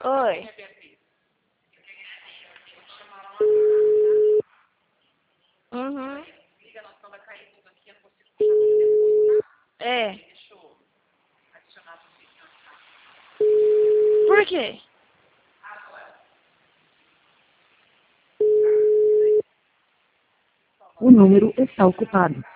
Oi. Uhum. É. Por quê? O número está ocupado.